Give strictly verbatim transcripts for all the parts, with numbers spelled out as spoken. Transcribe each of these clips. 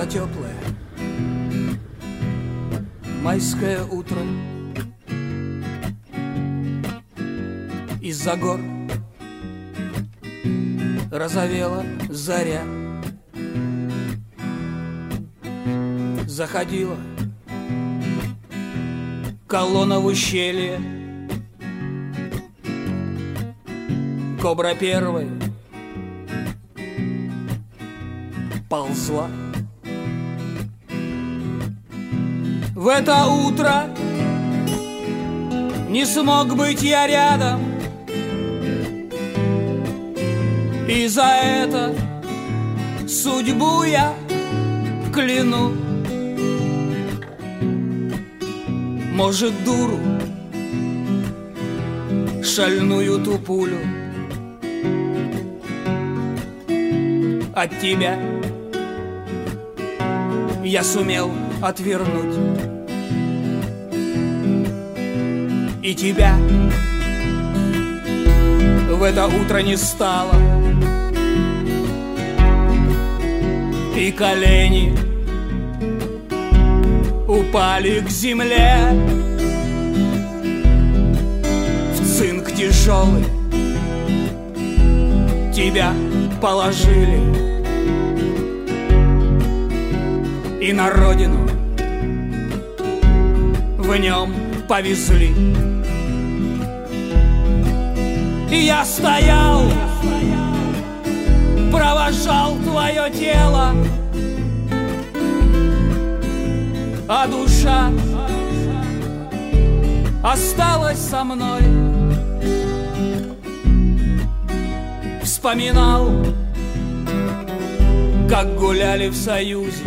теплое майское утро. Из-за гор розовела заря. Заходила колонна в ущелье. Кобра первой ползла. В это утро не смог быть я рядом, и за это судьбу я кляну. Может, дуру, шальную ту пулю от тебя я сумел отвернуть, и тебя в это утро не стало, и колени упали к земле. В цинк тяжелый тебя положили, и на родину в нем повезли. И я стоял, провожал твое тело, а душа осталась со мной. Вспоминал, как гуляли в Союзе,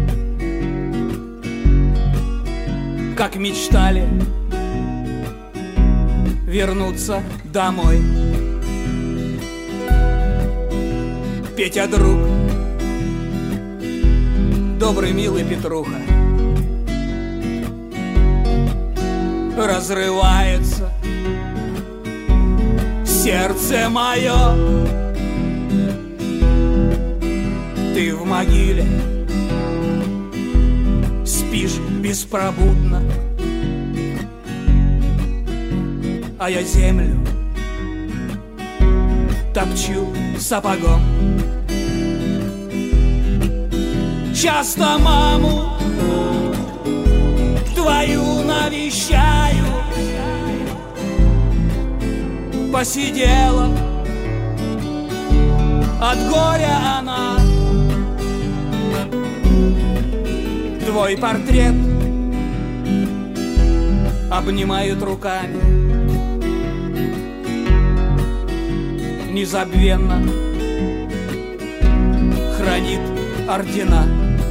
как мечтали вернуться домой. Петя, друг, добрый, милый Петруха, разрывается сердце мое. Ты в могиле спишь беспробудно, а я землю топчу сапогом. Часто маму твою навещаю, посидела от горя она. Твой портрет обнимают руками, незабвенно хранит ордена.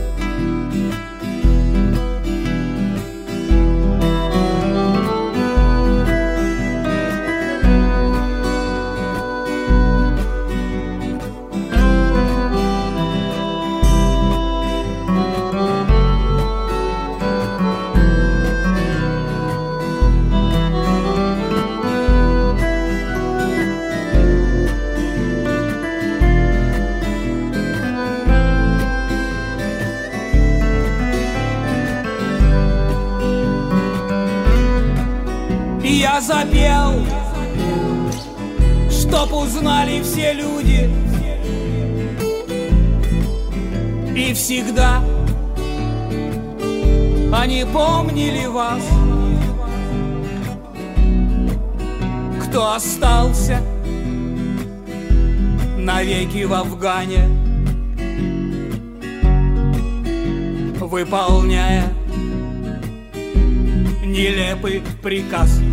Я запел, чтоб узнали все люди, и всегда они помнили вас, кто остался навеки в Афгане, выполняя нелепый приказ.